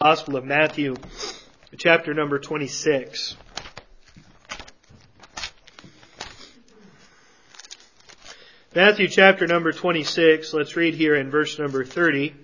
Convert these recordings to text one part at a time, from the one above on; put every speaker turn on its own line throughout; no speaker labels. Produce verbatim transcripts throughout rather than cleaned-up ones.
Gospel of Matthew, chapter number twenty-six. Matthew chapter number twenty-six, let's read here in verse number thirty.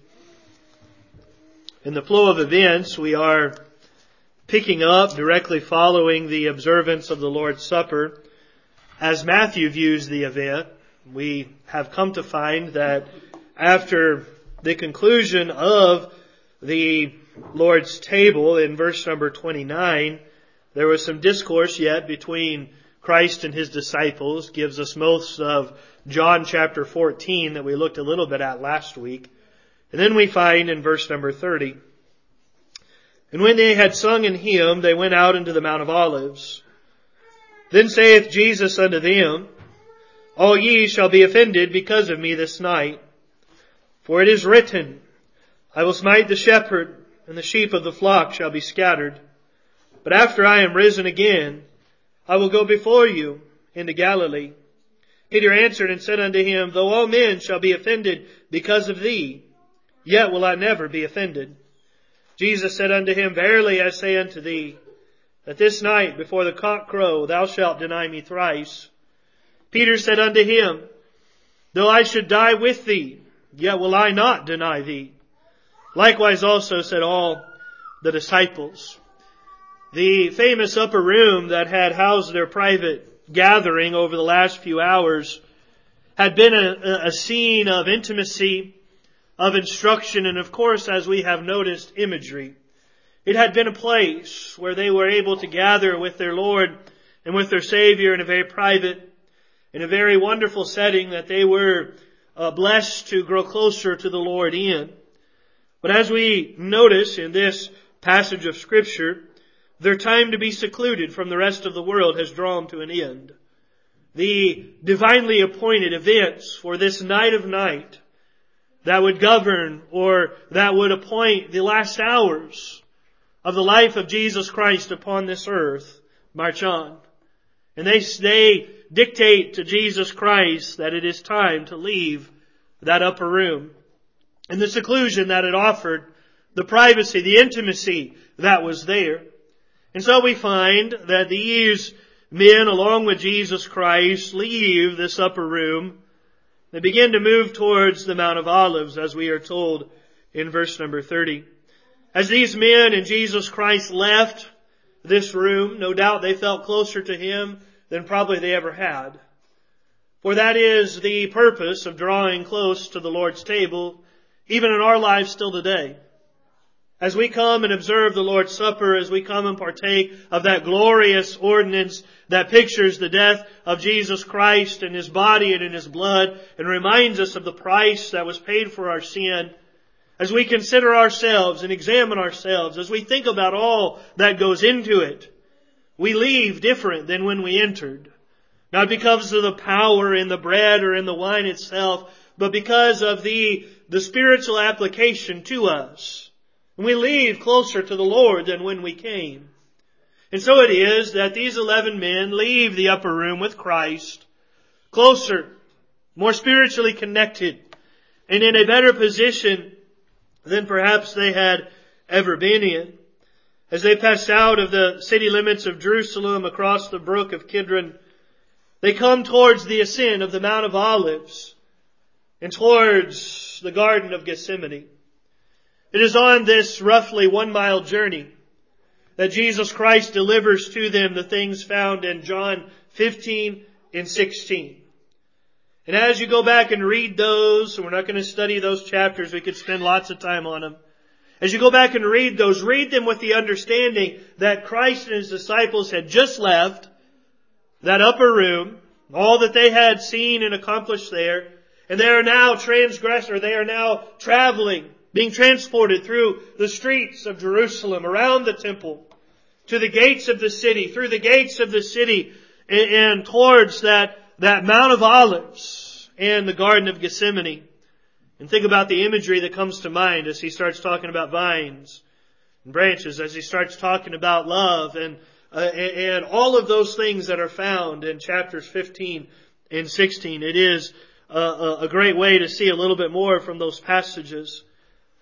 In the flow of events, we are picking up directly following the observance of the Lord's Supper. As Matthew views the event, we have come to find that after the conclusion of the Lord's table in verse number twenty-nine, there was some discourse yet between Christ and His disciples. Gives us most of John chapter fourteen that we looked a little bit at last week. And then we find in verse number thirty, "And when they had sung an hymn, they went out into the Mount of Olives. Then saith Jesus unto them, All ye shall be offended because of me this night. For it is written, I will smite the shepherd, and the sheep of the flock shall be scattered. But after I am risen again, I will go before you into Galilee. Peter answered and said unto him, Though all men shall be offended because of thee, yet will I never be offended. Jesus said unto him, Verily I say unto thee, that this night before the cock crow thou shalt deny me thrice. Peter said unto him, Though I should die with thee, yet will I not deny thee. Likewise also said all the disciples." The famous upper room that had housed their private gathering over the last few hours had been a, a scene of intimacy, of instruction, and of course, as we have noticed, imagery. It had been a place where they were able to gather with their Lord and with their Savior in a very private, in a very wonderful setting that they were uh, blessed to grow closer to the Lord in. But as we notice in this passage of Scripture, their time to be secluded from the rest of the world has drawn to an end. The divinely appointed events for this night of night that would govern or that would appoint the last hours of the life of Jesus Christ upon this earth march on. And they, they dictate to Jesus Christ that it is time to leave that upper room. And the seclusion that it offered, the privacy, the intimacy that was there. And so we find that these men, along with Jesus Christ, leave this upper room. They begin to move towards the Mount of Olives, as we are told in verse number thirty. As these men and Jesus Christ left this room, no doubt they felt closer to Him than probably they ever had. For that is the purpose of drawing close to the Lord's table, even in our lives still today. As we come and observe the Lord's Supper, as we come and partake of that glorious ordinance that pictures the death of Jesus Christ in His body and in His blood and reminds us of the price that was paid for our sin, as we consider ourselves and examine ourselves, as we think about all that goes into it, we leave different than when we entered. Not because of the power in the bread or in the wine itself, but because of the, the spiritual application to us. And we leave closer to the Lord than when we came. And so it is that these eleven men leave the upper room with Christ, closer, more spiritually connected, and in a better position than perhaps they had ever been in. As they passed out of the city limits of Jerusalem across the brook of Kidron, they come towards the ascent of the Mount of Olives and towards the Garden of Gethsemane. It is on this roughly one mile journey that Jesus Christ delivers to them the things found in John fifteen and sixteen. And as you go back and read those, and we're not going to study those chapters, we could spend lots of time on them. As you go back and read those, read them with the understanding that Christ and His disciples had just left that upper room, all that they had seen and accomplished there, and they are now transgressor, they are now traveling, being transported through the streets of Jerusalem, around the temple, to the gates of the city, through the gates of the city, and, and towards that, that Mount of Olives and the Garden of Gethsemane. And think about the imagery that comes to mind as He starts talking about vines and branches, as He starts talking about love and, uh, and all of those things that are found in chapters fifteen and sixteen. It is a, a great way to see a little bit more from those passages.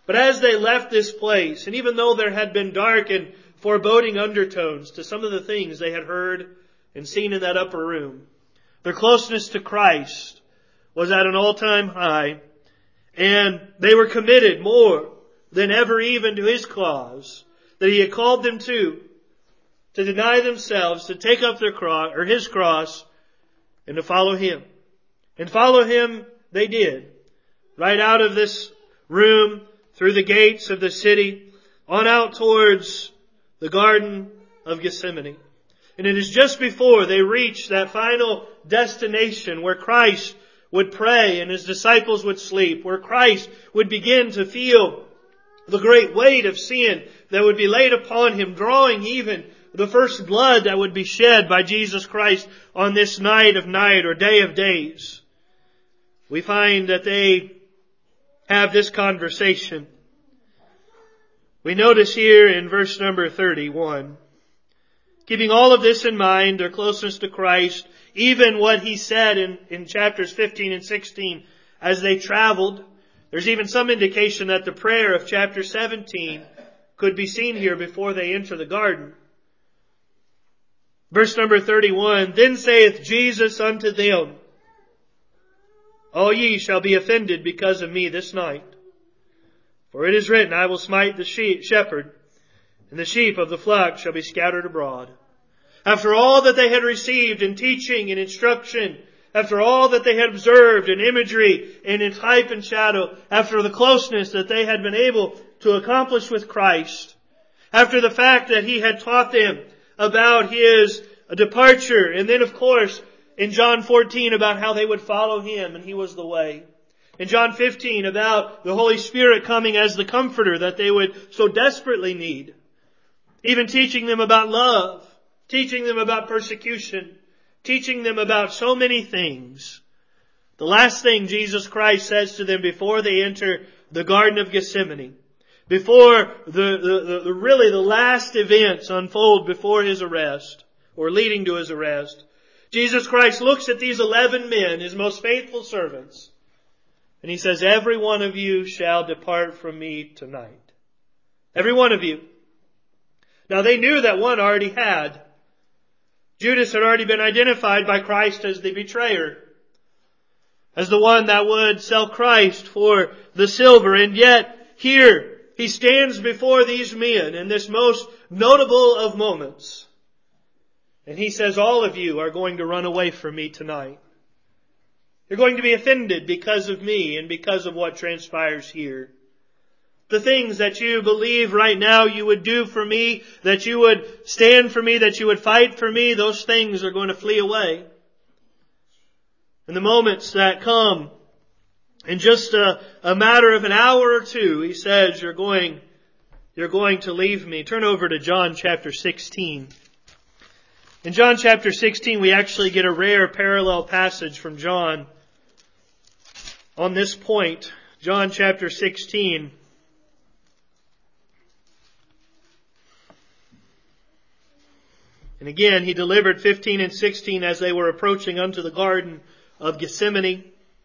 But as they left this place, and even though there had been dark and foreboding undertones to some of the things they had heard and seen in that upper room, their closeness to Christ was at an all-time high, and they were committed more than ever even to His cause that He had called them to, to deny themselves, to take up their cross, or His cross, and to follow Him. And follow Him they did. Right out of this room, through the gates of the city, on out towards the Garden of Gethsemane. And it is just before they reach that final destination where Christ would pray and His disciples would sleep, where Christ would begin to feel the great weight of sin that would be laid upon Him, drawing even the first blood that would be shed by Jesus Christ on this night of night or day of days. We find that they have this conversation. We notice here in verse number thirty-one, keeping all of this in mind, their closeness to Christ, even what He said in, in chapters fifteen and sixteen as they traveled. There's even some indication that the prayer of chapter seventeen could be seen here before they enter the garden. Verse number thirty-one, Then saith Jesus unto them, All ye shall be offended because of me this night. For it is written, I will smite the sheep, shepherd, and the sheep of the flock shall be scattered abroad. After all that they had received in teaching and instruction, after all that they had observed in imagery and in type and shadow, after the closeness that they had been able to accomplish with Christ, after the fact that He had taught them about His departure, and then of course in John fourteen about how they would follow Him and He was the way. In John fifteen about the Holy Spirit coming as the Comforter that they would so desperately need. Even teaching them about love, teaching them about persecution, teaching them about so many things. The last thing Jesus Christ says to them before they enter the Garden of Gethsemane, before the, the, the really the last events unfold before His arrest, or leading to His arrest, Jesus Christ looks at these eleven men, His most faithful servants, and He says, Every one of you shall depart from me tonight. Every one of you. Now they knew that one already had. Judas had already been identified by Christ as the betrayer, as the one that would sell Christ for the silver. And yet here He stands before these men in this most notable of moments. And He says, all of you are going to run away from me tonight. You're going to be offended because of me and because of what transpires here. The things that you believe right now you would do for me, that you would stand for me, that you would fight for me, those things are going to flee away. In the moments that come, in just a, a matter of an hour or two, He says, you're going, you're going to leave me. Turn over to John chapter sixteen. In John chapter sixteen, we actually get a rare parallel passage from John on this point. John chapter sixteen. And again, He delivered fifteen and sixteen as they were approaching unto the Garden of Gethsemane.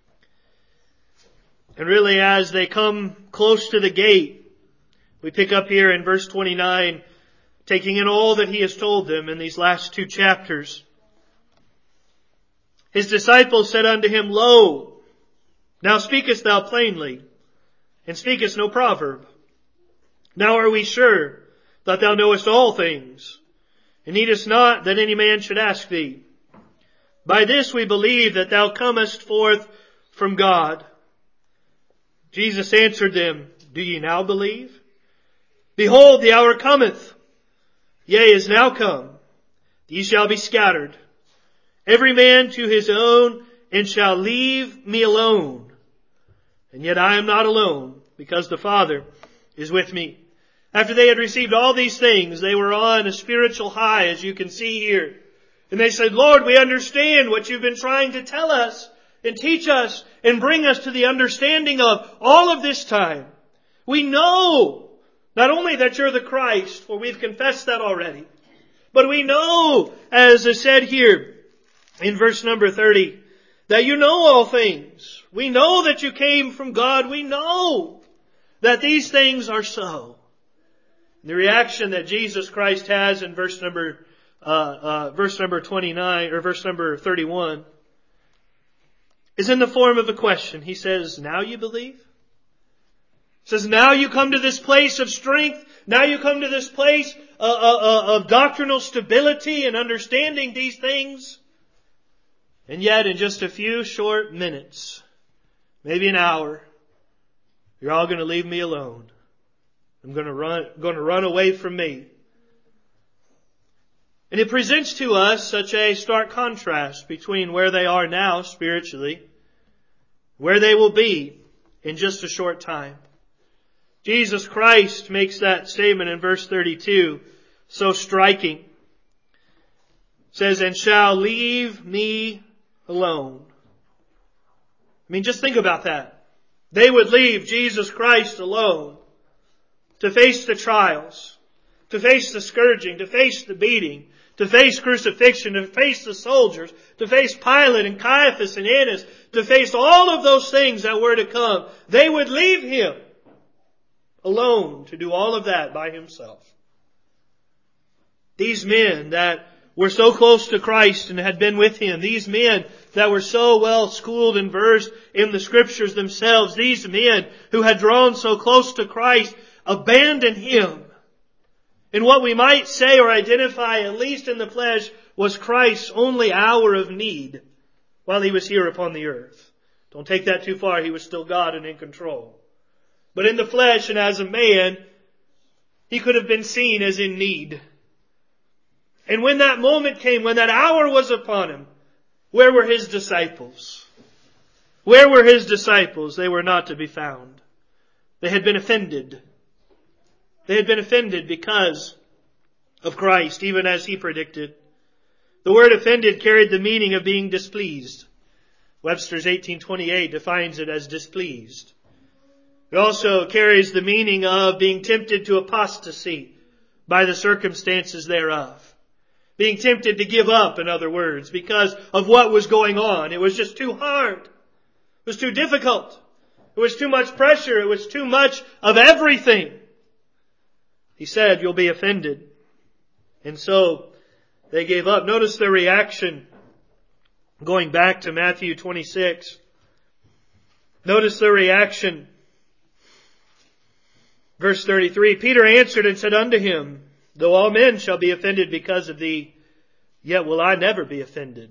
And really as they come close to the gate, we pick up here in verse twenty-nine, taking in all that He has told them in these last two chapters. His disciples said unto Him, Lo, now speakest thou plainly, and speakest no proverb. Now are we sure that thou knowest all things, and needest not that any man should ask thee. By this we believe that thou comest forth from God. Jesus answered them, Do ye now believe? Behold, the hour cometh, yea, is now come. Ye shall be scattered, every man to his own, and shall leave me alone. And yet I am not alone, because the Father is with me. After they had received all these things, they were on a spiritual high, as you can see here. And they said, Lord, we understand what you've been trying to tell us and teach us and bring us to the understanding of all of this time. We know not only that you're the Christ, for we've confessed that already, but we know, as is said here in verse number thirty, that you know all things. We know that you came from God. We know that these things are so. The reaction that Jesus Christ has in verse number uh, uh, verse number twenty-nine or verse number thirty-one is in the form of a question. He says, "Now you believe?" He says, "Now you come to this place of strength. Now you come to this place uh, uh, of doctrinal stability and understanding these things. And yet, in just a few short minutes, maybe an hour, you're all going to leave me alone. I'm going to run, going to run away from me." And it presents to us such a stark contrast between where they are now spiritually, where they will be in just a short time. Jesus Christ makes that statement in verse thirty-two so striking. It says, "And shall leave me alone." I mean, just think about that. They would leave Jesus Christ alone to face the trials, to face the scourging, to face the beating, to face crucifixion, to face the soldiers, to face Pilate and Caiaphas and Annas, to face all of those things that were to come. They would leave Him alone to do all of that by Himself. These men that were so close to Christ and had been with Him, these men that were so well schooled and versed in the Scriptures themselves, these men who had drawn so close to Christ, abandoned Him. And what we might say or identify, at least in the flesh, was Christ's only hour of need while He was here upon the earth. Don't take that too far. He was still God and in control. But in the flesh and as a man, He could have been seen as in need. And when that moment came, when that hour was upon Him, where were His disciples? Where were His disciples? They were not to be found. They had been offended. They had been offended because of Christ, even as He predicted. The word offended carried the meaning of being displeased. Webster's eighteen twenty-eight defines it as displeased. It also carries the meaning of being tempted to apostasy by the circumstances thereof. Being tempted to give up, in other words, because of what was going on. It was just too hard. It was too difficult. It was too much pressure. It was too much of everything. He said, "You'll be offended." And so they gave up. Notice their reaction going back to Matthew twenty-six. Notice their reaction. Verse thirty-three, "Peter answered and said unto Him, Though all men shall be offended because of Thee, yet will I never be offended.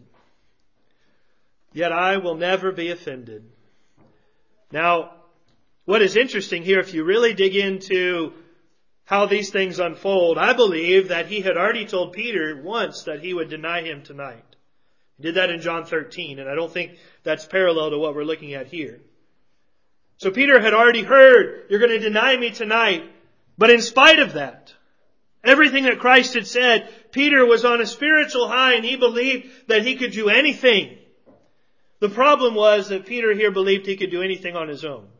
Yet I will never be offended." Now, what is interesting here, if you really dig into how these things unfold, I believe that He had already told Peter once that He would deny Him tonight. He did that in John thirteen, and I don't think that's parallel to what we're looking at here. So Peter had already heard, "You're going to deny me tonight." But in spite of that, everything that Christ had said, Peter was on a spiritual high and he believed that he could do anything. The problem was that Peter here believed he could do anything on his own.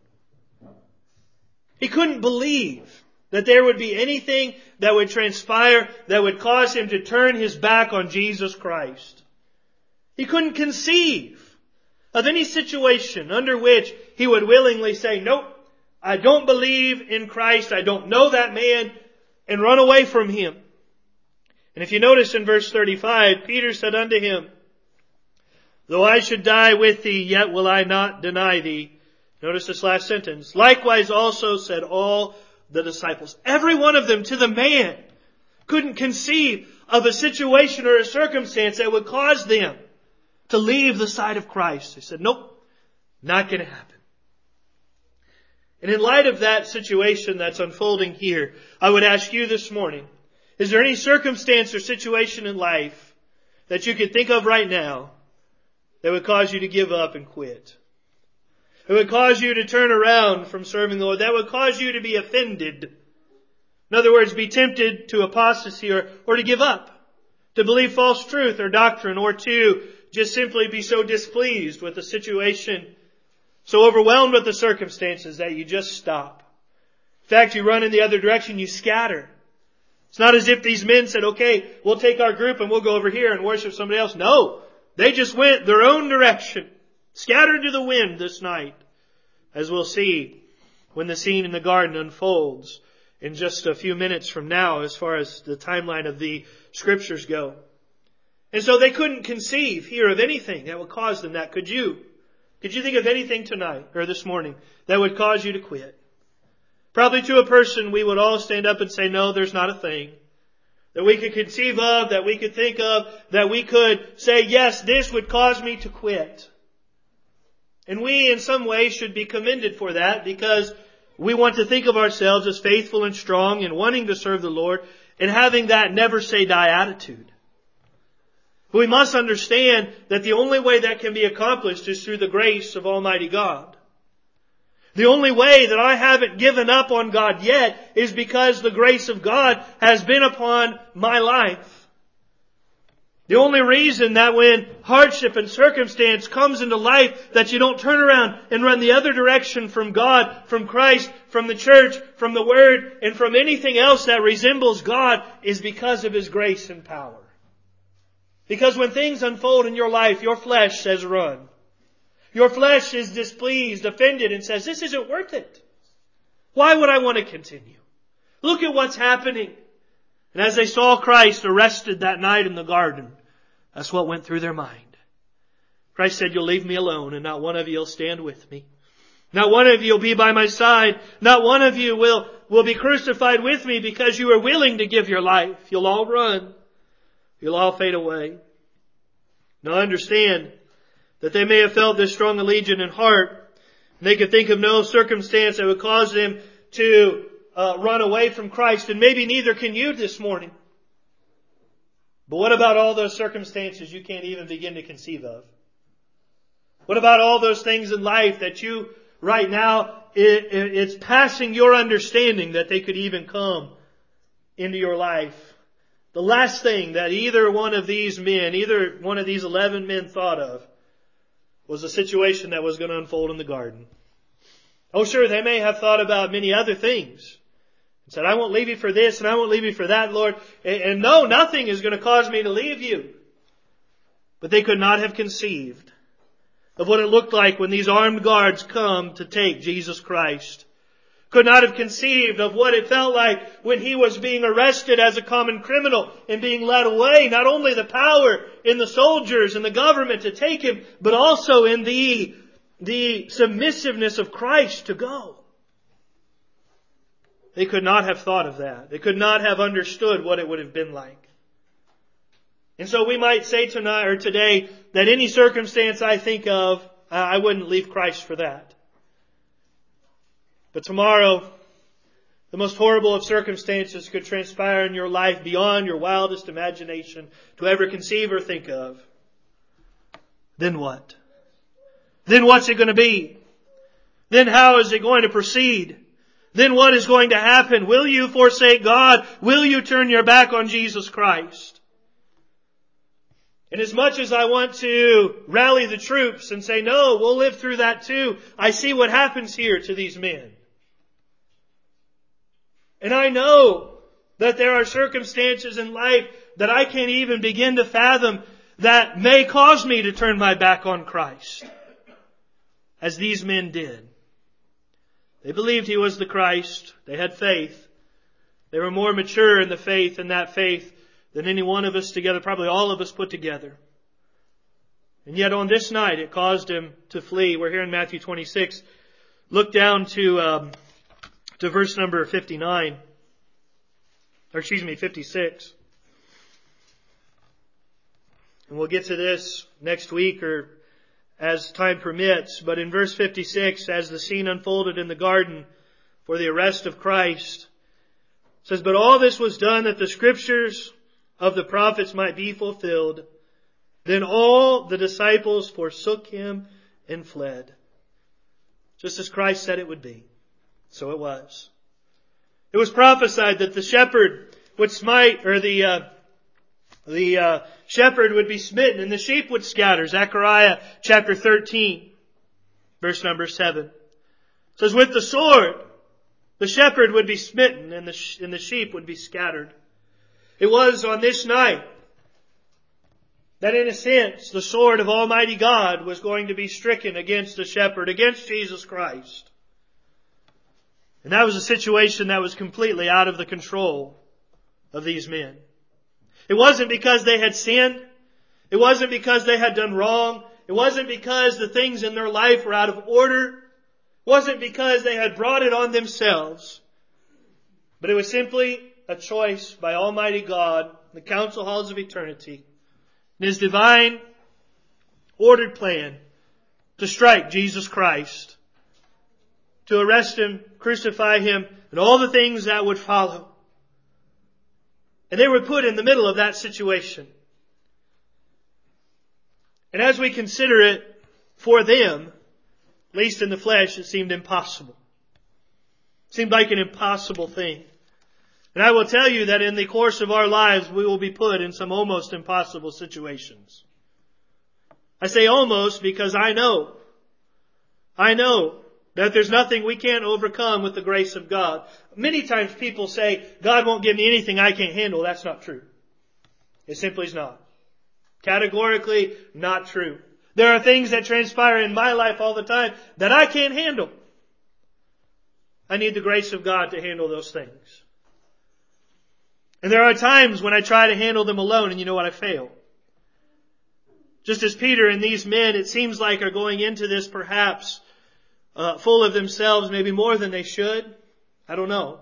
He couldn't believe that there would be anything that would transpire that would cause him to turn his back on Jesus Christ. He couldn't conceive of any situation under which he would willingly say, "Nope, I don't believe in Christ. I don't know that man," and run away from Him. And if you notice in verse thirty-five, Peter said unto Him, "Though I should die with Thee, yet will I not deny Thee." Notice this last sentence. "Likewise also said all the disciples." Every one of them, to the man, couldn't conceive of a situation or a circumstance that would cause them to leave the side of Christ. They said, "Nope, not going to happen." And in light of that situation that's unfolding here, I would ask you this morning, is there any circumstance or situation in life that you could think of right now that would cause you to give up and quit? It would cause you to turn around from serving the Lord. That would cause you to be offended. In other words, be tempted to apostasy or, or to give up, to believe false truth or doctrine, or to just simply be so displeased with the situation, so overwhelmed with the circumstances that you just stop. In fact, you run in the other direction, you scatter. It's not as if these men said, "Okay, we'll take our group and we'll go over here and worship somebody else." No, they just went their own direction, scattered to the wind this night, as we'll see when the scene in the garden unfolds in just a few minutes from now as far as the timeline of the Scriptures go. And so they couldn't conceive here of anything that would cause them that. Could you? Could you think of anything tonight or this morning that would cause you to quit? Probably to a person we would all stand up and say, no, there's not a thing that we could conceive of, that we could think of, that we could say, yes, this would cause me to quit. And we in some way should be commended for that, because we want to think of ourselves as faithful and strong and wanting to serve the Lord and having that never say die attitude. But we must understand that the only way that can be accomplished is through the grace of Almighty God. The only way that I haven't given up on God yet is because the grace of God has been upon my life. The only reason that when hardship and circumstance comes into life that you don't turn around and run the other direction from God, from Christ, from the church, from the Word, and from anything else that resembles God is because of His grace and power. Because when things unfold in your life, your flesh says run. Your flesh is displeased, offended, and says, this isn't worth it. Why would I want to continue? Look at what's happening. And as they saw Christ arrested that night in the garden, that's what went through their mind. Christ said, you'll leave me alone, and not one of you will stand with me. Not one of you will be by my side. Not one of you will, will be crucified with me because you are willing to give your life. You'll all run. You'll all fade away. Now understand that they may have felt this strong allegiance in heart. And they could think of no circumstance that would cause them to uh, run away from Christ. And maybe neither can you this morning. But what about all those circumstances you can't even begin to conceive of? What about all those things in life that you, right now, it, it, it's passing your understanding that they could even come into your life? The last thing that either one of these men, either one of these eleven men thought of was a situation that was going to unfold in the garden. Oh, sure, they may have thought about many other things. And said, I won't leave you for this and I won't leave you for that, Lord. And, and no, nothing is going to cause me to leave you. But they could not have conceived of what it looked like when these armed guards come to take Jesus Christ. Could not have conceived of what it felt like when He was being arrested as a common criminal and being led away. Not only the power in the soldiers and the government to take Him, but also in the, the submissiveness of Christ to go. They could not have thought of that. They could not have understood what it would have been like. And so we might say tonight or today that any circumstance I think of, I wouldn't leave Christ for that. But tomorrow, the most horrible of circumstances could transpire in your life beyond your wildest imagination to ever conceive or think of. Then what? Then what's it going to be? Then how is it going to proceed? Then what is going to happen? Will you forsake God? Will you turn your back on Jesus Christ? And as much as I want to rally the troops and say, no, we'll live through that too, I see what happens here to these men. And I know that there are circumstances in life that I can't even begin to fathom that may cause me to turn my back on Christ, as these men did. They believed He was the Christ. They had faith. They were more mature in the faith and that faith than any one of us together, probably all of us put together. And yet on this night it caused Him to flee. We're here in Matthew twenty-six. Look down to... Um, To verse number fifty-nine, or excuse me, fifty-six. And we'll get to this next week or as time permits. But in verse fifty-six, as the scene unfolded in the garden for the arrest of Christ, it says, but all this was done that the Scriptures of the prophets might be fulfilled. Then all the disciples forsook Him and fled. Just as Christ said it would be. So it was. It was prophesied that the shepherd would smite, or the uh, the uh, shepherd would be smitten and the sheep would scatter. Zechariah chapter thirteen, verse number seven. It says, with the sword, the shepherd would be smitten and the, sh- and the sheep would be scattered. It was on this night that in a sense the sword of Almighty God was going to be stricken against the shepherd, against Jesus Christ. And that was a situation that was completely out of the control of these men. It wasn't because they had sinned. It wasn't because they had done wrong. It wasn't because the things in their life were out of order. It wasn't because they had brought it on themselves. But it was simply a choice by Almighty God in the council halls of eternity, in His divine ordered plan to strike Jesus Christ, to arrest Him, crucify Him, and all the things that would follow. And they were put in the middle of that situation. And as we consider it, for them, at least in the flesh, it seemed impossible. It seemed like an impossible thing. And I will tell you that in the course of our lives, we will be put in some almost impossible situations. I say almost because I know, I know that there's nothing we can't overcome with the grace of God. Many times people say, God won't give me anything I can't handle. That's not true. It simply is not. Categorically not true. There are things that transpire in my life all the time that I can't handle. I need the grace of God to handle those things. And there are times when I try to handle them alone, and you know what? I fail. Just as Peter and these men, it seems like, are going into this perhaps uh, full of themselves, maybe more than they should. I don't know.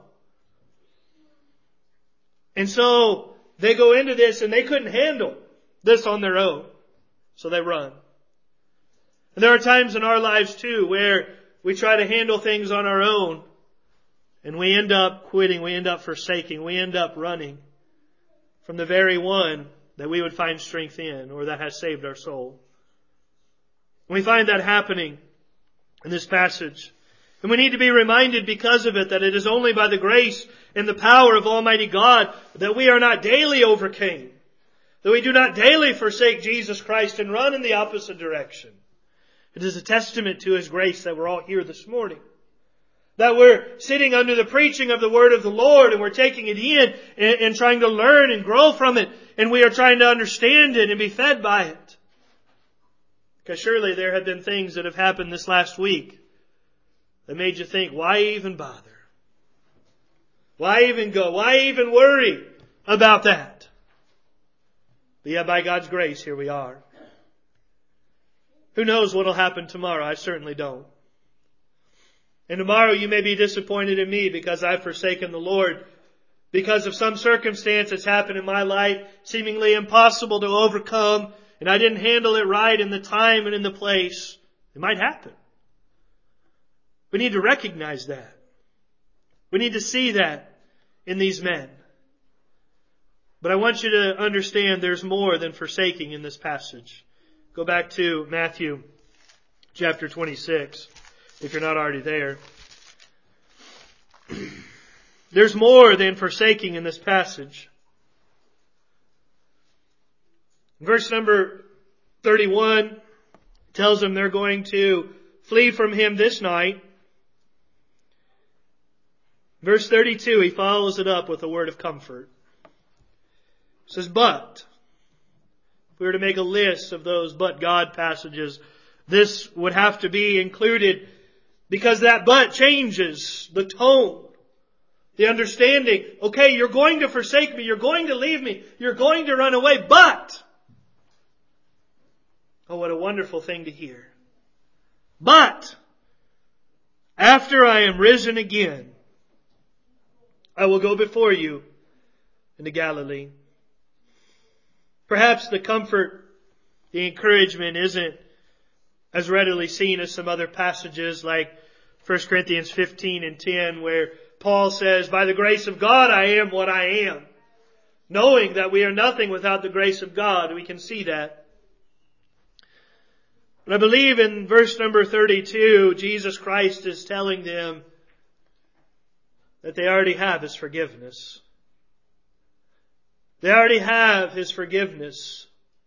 And so they go into this and they couldn't handle this on their own. So they run. And there are times in our lives too where we try to handle things on our own and we end up quitting, we end up forsaking, we end up running from the very one that we would find strength in or that has saved our soul. And we find that happening in this passage. And we need to be reminded because of it that it is only by the grace and the power of Almighty God that we are not daily overcame. That we do not daily forsake Jesus Christ and run in the opposite direction. It is a testament to His grace that we're all here this morning. That we're sitting under the preaching of the Word of the Lord and we're taking it in and, and trying to learn and grow from it. And we are trying to understand it and be fed by it. Because surely there have been things that have happened this last week that made you think, why even bother? Why even go? Why even worry about that? But yet by God's grace, here we are. Who knows what will happen tomorrow? I certainly don't. And tomorrow you may be disappointed in me because I've forsaken the Lord. Because of some circumstance that's happened in my life, seemingly impossible to overcome, and I didn't handle it right in the time and in the place. It might happen. We need to recognize that. We need to see that in these men. But I want you to understand there's more than forsaking in this passage. Go back to Matthew chapter twenty-six, if you're not already there. There's more than forsaking in this passage. Verse number thirty-one tells them they're going to flee from Him this night. Verse thirty-two, he follows it up with a word of comfort. It says, but, if we were to make a list of those but God passages, this would have to be included because that but changes the tone, the understanding. Okay, you're going to forsake me, you're going to leave me, you're going to run away, but, oh, what a wonderful thing to hear. But, after I am risen again, I will go before you into Galilee. Perhaps the comfort, the encouragement isn't as readily seen as some other passages like First Corinthians fifteen and ten where Paul says, by the grace of God I am what I am. Knowing that we are nothing without the grace of God, we can see that. But I believe in verse number thirty-two, Jesus Christ is telling them that they already have His forgiveness. They already have His forgiveness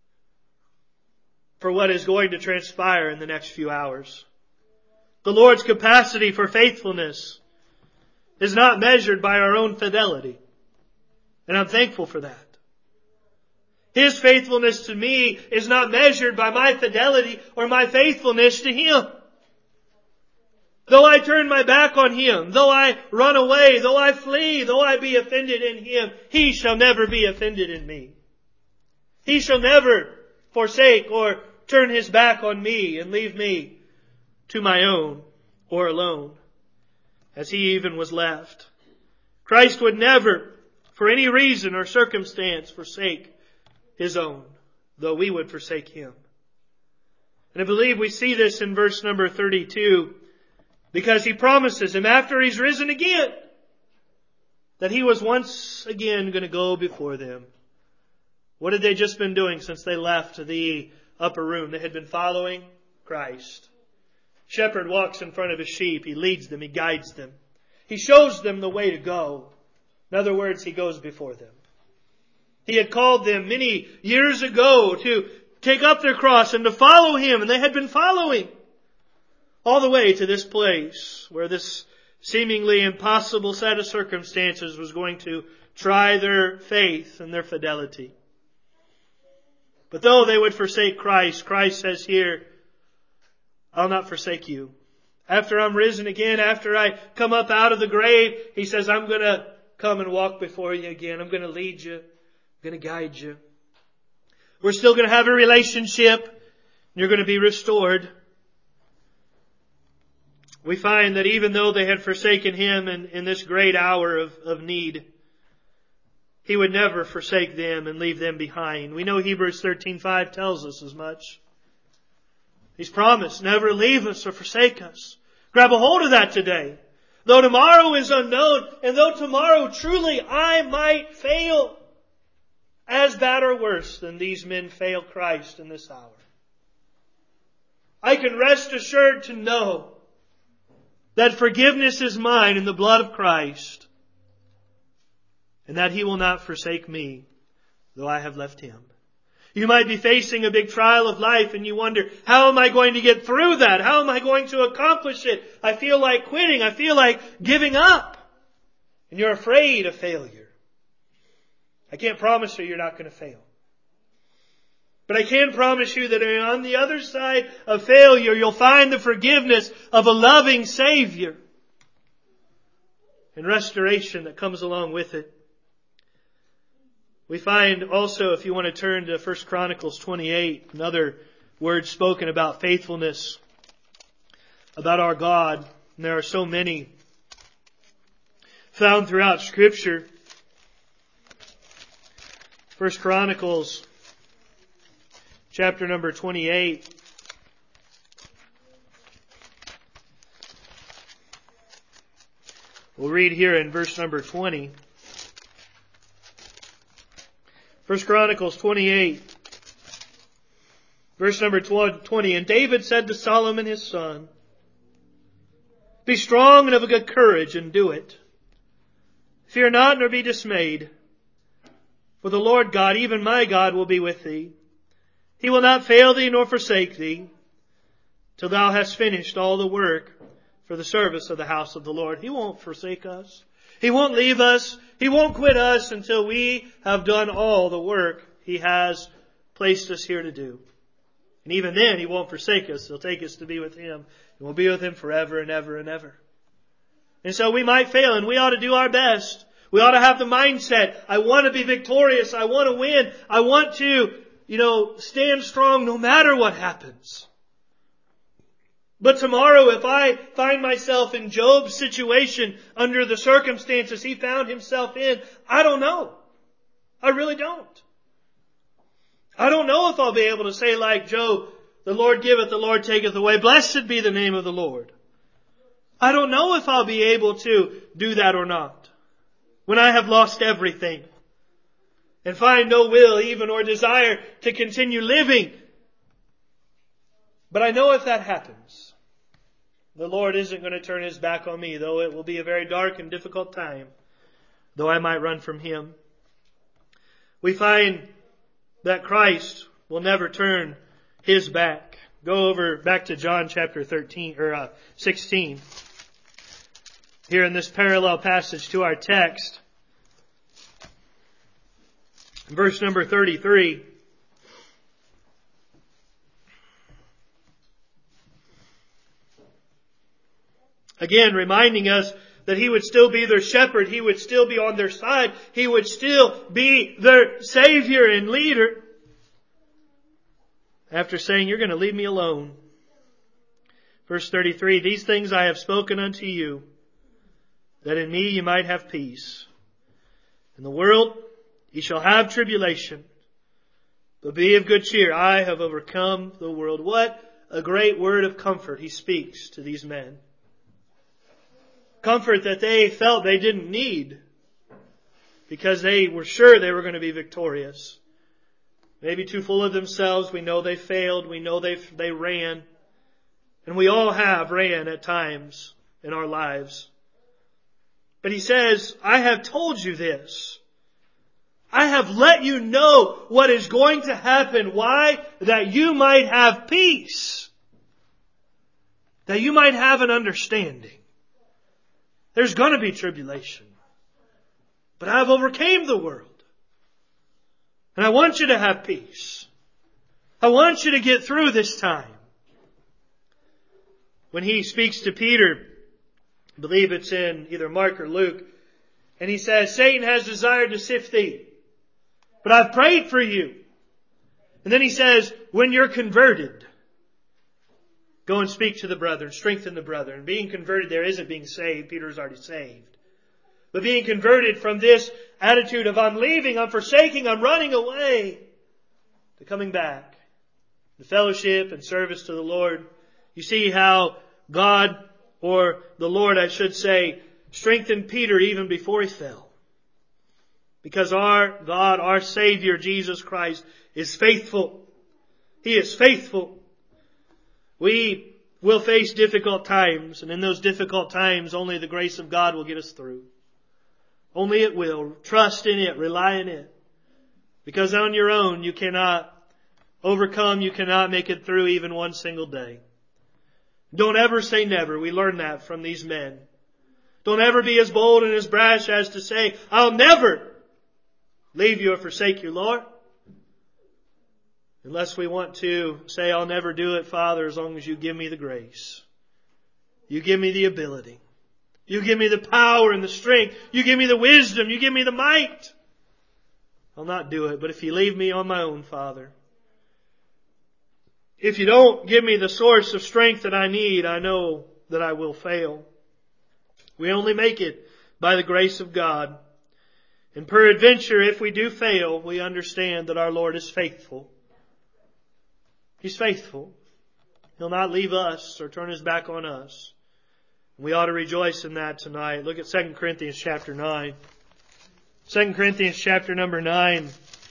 for what is going to transpire in the next few hours. The Lord's capacity for faithfulness is not measured by our own fidelity. And I'm thankful for that. His faithfulness to me is not measured by my fidelity or my faithfulness to Him. Though I turn my back on Him, though I run away, though I flee, though I be offended in Him, He shall never be offended in me. He shall never forsake or turn His back on me and leave me to my own or alone, as He even was left. Christ would never, for any reason or circumstance, forsake His own, though we would forsake Him. And I believe we see this in verse number thirty-two, because He promises him after He's risen again that He was once again going to go before them. What had they just been doing since they left the upper room? They had been following Christ. Shepherd walks in front of his sheep. He leads them. He guides them. He shows them the way to go. In other words, He goes before them. He had called them many years ago to take up their cross and to follow Him, and they had been following all the way to this place where this seemingly impossible set of circumstances was going to try their faith and their fidelity. But though they would forsake Christ, Christ says here, I'll not forsake you. After I'm risen again, after I come up out of the grave, He says, I'm going to come and walk before you again. I'm going to lead you. I'm going to guide you. We're still going to have a relationship. You're going to be restored. We find that even though they had forsaken Him in, in this great hour of, of need, He would never forsake them and leave them behind. We know Hebrews thirteen five tells us as much. He's promised never leave us or forsake us. Grab a hold of that today. Though tomorrow is unknown, and though tomorrow truly I might fail, as bad or worse than these men fail Christ in this hour, I can rest assured to know that forgiveness is mine in the blood of Christ, and that He will not forsake me, though I have left Him. You might be facing a big trial of life and you wonder, how am I going to get through that? How am I going to accomplish it? I feel like quitting. I feel like giving up. And you're afraid of failure. I can't promise you you're not going to fail. But I can promise you that on the other side of failure, you'll find the forgiveness of a loving Savior and restoration that comes along with it. We find also, if you want to turn to First Chronicles twenty-eight, another word spoken about faithfulness, about our God. And there are so many found throughout Scripture. First Chronicles chapter number twenty-eight. We'll read here in verse number twenty. First Chronicles twenty-eight, verse number twenty. And David said to Solomon his son, be strong and of a good courage, and do it. Fear not, nor be dismayed. For the Lord God, even my God, will be with thee. He will not fail thee nor forsake thee, till thou hast finished all the work for the service of the house of the Lord. He won't forsake us. He won't leave us. He won't quit us until we have done all the work He has placed us here to do. And even then, He won't forsake us. He'll take us to be with Him. And we'll be with Him forever and ever and ever. And so we might fail, and we ought to do our best. We ought to have the mindset, I want to be victorious. I want to win. I want to, you know, stand strong no matter what happens. But tomorrow, if I find myself in Job's situation under the circumstances he found himself in, I don't know. I really don't. I don't know if I'll be able to say like Job, the Lord giveth, the Lord taketh away. Blessed be the name of the Lord. I don't know if I'll be able to do that or not. When I have lost everything and find no will even or desire to continue living. But I know if that happens, the Lord isn't going to turn His back on me, though it will be a very dark and difficult time, though I might run from Him. We find that Christ will never turn His back. Go over back to John chapter thirteen or uh, sixteen. Here in this parallel passage to our text, verse number thirty-three. Again, reminding us that He would still be their shepherd. He would still be on their side. He would still be their Savior and leader. After saying, you're going to leave me alone. Verse thirty-three, these things I have spoken unto you, that in me you might have peace. In the world ye shall have tribulation, but be of good cheer. I have overcome the world. What a great word of comfort He speaks to these men. Comfort that they felt they didn't need, because they were sure they were going to be victorious. Maybe too full of themselves. We know they failed. We know they they ran. And we all have ran at times in our lives. But He says, I have told you this. I have let you know what is going to happen. Why? That you might have peace. That you might have an understanding. There's going to be tribulation. But I've overcame the world. And I want you to have peace. I want you to get through this time. When He speaks to Peter, I believe it's in either Mark or Luke, and He says, Satan has desired to sift thee, but I've prayed for you. And then He says, when you're converted, go and speak to the brethren, strengthen the brethren. Being converted there isn't being saved. Peter is already saved. But being converted from this attitude of I'm leaving, I'm forsaking, I'm running away, to coming back. The fellowship and service to the Lord. You see how God, or the Lord I should say, strengthened Peter even before he fell. Because our God, our Savior, Jesus Christ, is faithful. He is faithful. We will face difficult times, and in those difficult times, only the grace of God will get us through. Only it will. Trust in it. Rely in it. Because on your own, you cannot overcome, you cannot make it through even one single day. Don't ever say never. We learn that from these men. Don't ever be as bold and as brash as to say, I'll never leave you or forsake you, Lord. Unless we want to say, I'll never do it, Father, as long as you give me the grace. You give me the ability. You give me the power and the strength. You give me the wisdom. You give me the might. I'll not do it. But if you leave me on my own, Father, if you don't give me the source of strength that I need, I know that I will fail. We only make it by the grace of God. And peradventure, if we do fail, we understand that our Lord is faithful. He's faithful. He'll not leave us or turn His back on us. We ought to rejoice in that tonight. Look at Second Corinthians chapter nine. Second Corinthians chapter number nine.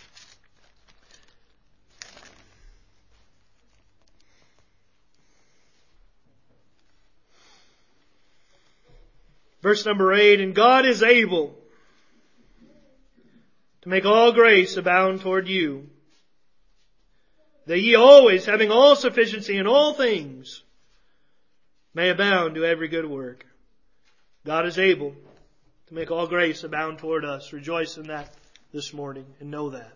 Verse number eight, and God is able to make all grace abound toward you, that ye always, having all sufficiency in all things, may abound to every good work. God is able to make all grace abound toward us. Rejoice in that this morning and know that.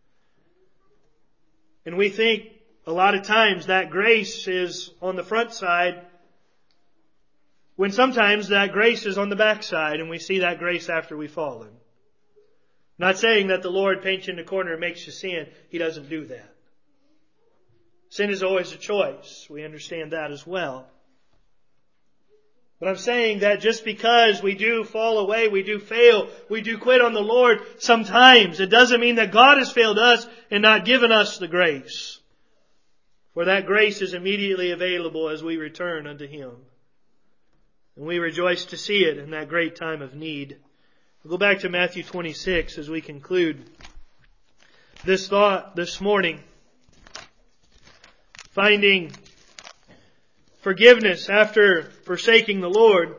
And we think a lot of times that grace is on the front side, when sometimes that grace is on the back side, and we see that grace after we've fallen. Not saying that the Lord paints you in the corner and makes you sin. He doesn't do that. Sin is always a choice. We understand that as well. But I'm saying that just because we do fall away, we do fail, we do quit on the Lord sometimes, it doesn't mean that God has failed us and not given us the grace. For that grace is immediately available as we return unto Him. And we rejoice to see it in that great time of need. We'll go back to Matthew twenty-six as we conclude this thought this morning. Finding forgiveness after forsaking the Lord.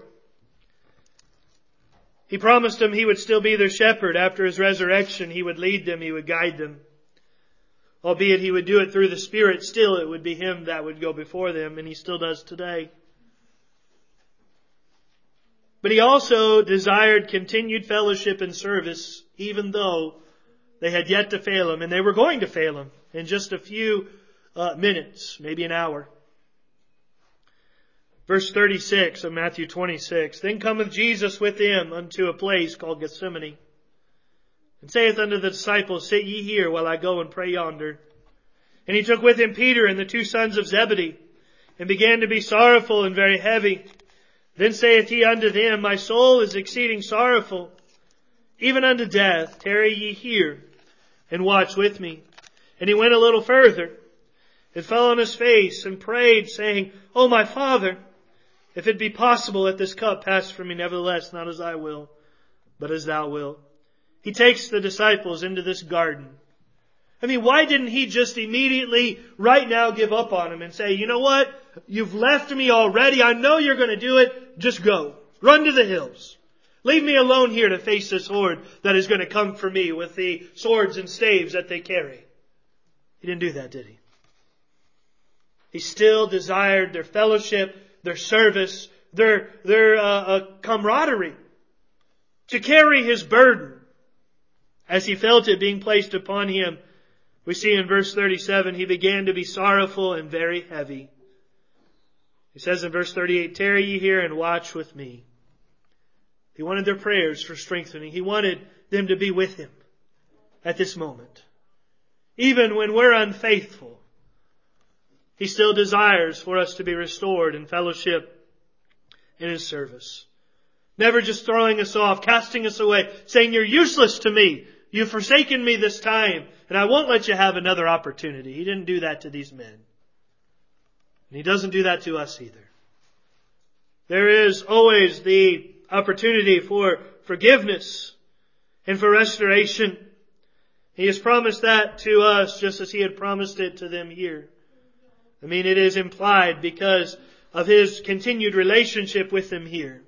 He promised them He would still be their shepherd. After His resurrection, He would lead them, He would guide them. Albeit He would do it through the Spirit, still it would be Him that would go before them, and He still does today. But He also desired continued fellowship and service, even though they had yet to fail Him, and they were going to fail Him in just a few uh, minutes, maybe an hour. Verse thirty-six of Matthew twenty-six. Then cometh Jesus with them unto a place called Gethsemane, and saith unto the disciples, Sit ye here while I go and pray yonder. And he took with him Peter and the two sons of Zebedee, and began to be sorrowful and very heavy. Then saith he unto them, My soul is exceeding sorrowful, even unto death. Tarry ye here, and watch with me. And he went a little further, and fell on his face, and prayed, saying, O my Father, if it be possible, let this cup pass from me, nevertheless, not as I will, but as thou wilt. He takes the disciples into this garden. I mean, why didn't he just immediately, right now, give up on them and say, you know what? You've left me already. I know you're going to do it. Just go. Run to the hills. Leave me alone here to face this horde that is going to come for me with the swords and staves that they carry. He didn't do that, did he? He still desired their fellowship, their service, their, their uh, uh, camaraderie, to carry his burden as he felt it being placed upon him. We see in verse thirty-seven, he began to be sorrowful and very heavy. He says in verse thirty-eight, Tarry ye here and watch with me. He wanted their prayers for strengthening. He wanted them to be with him at this moment. Even when we're unfaithful, he still desires for us to be restored in fellowship in his service. Never just throwing us off, casting us away, saying, You're useless to me. You've forsaken me this time, and I won't let you have another opportunity. He didn't do that to these men. And he doesn't do that to us either. There is always the opportunity for forgiveness and for restoration. He has promised that to us just as he had promised it to them here. I mean, it is implied because of his continued relationship with them here.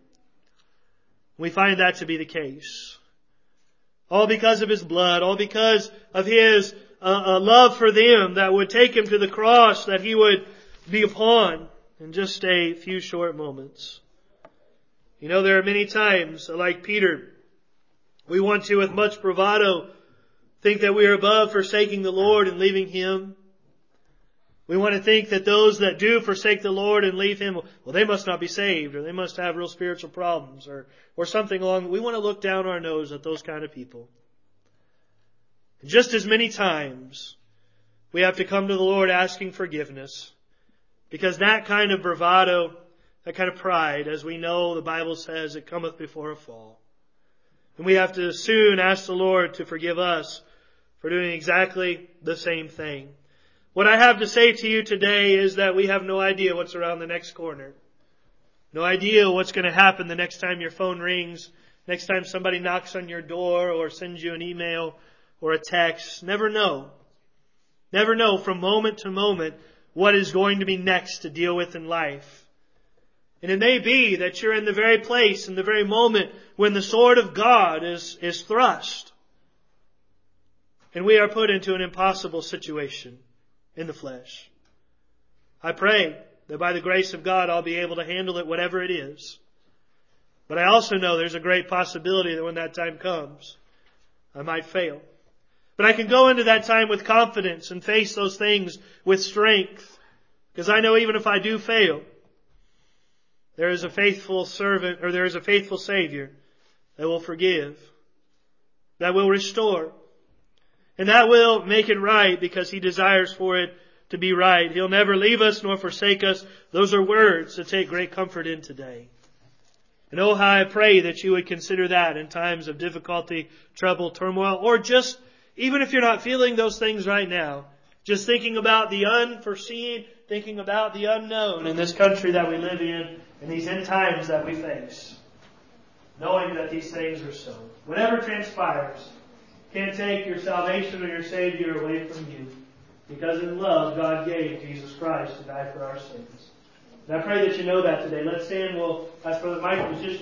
We find that to be the case. All because of his blood, all because of his uh, uh, love for them that would take him to the cross that he would be upon in just a few short moments. You know, there are many times, like Peter, we want to, with much bravado, think that we are above forsaking the Lord and leaving Him. We want to think that those that do forsake the Lord and leave Him, well, they must not be saved, or they must have real spiritual problems, or, or something along. We want to look down our nose at those kind of people. And just as many times, we have to come to the Lord asking forgiveness, because that kind of bravado, that kind of pride, as we know the Bible says, it cometh before a fall. And we have to soon ask the Lord to forgive us for doing exactly the same thing. What I have to say to you today is that we have no idea what's around the next corner. No idea what's going to happen the next time your phone rings, next time somebody knocks on your door or sends you an email or a text. Never know. Never know from moment to moment what is going to be next to deal with in life. And it may be that you're in the very place, in the very moment when the sword of God is, is thrust. And we are put into an impossible situation in the flesh. I pray that by the grace of God I'll be able to handle it, whatever it is. But I also know there's a great possibility that when that time comes, I might fail. But I can go into that time with confidence and face those things with strength. Because I know even if I do fail, there is a faithful servant, or there is a faithful Savior that will forgive, that will restore, and that will make it right because He desires for it to be right. He'll never leave us nor forsake us. Those are words to take great comfort in today. And oh, how I pray that you would consider that in times of difficulty, trouble, turmoil, or just, even if you're not feeling those things right now, just thinking about the unforeseen, thinking about the unknown in this country that we live in, in these end times that we face. Knowing that these things are so. Whatever transpires can't take your salvation or your Savior away from you. Because in love, God gave Jesus Christ to die for our sins. And I pray that you know that today. Let's stand. We'll ask Brother Mike, musician.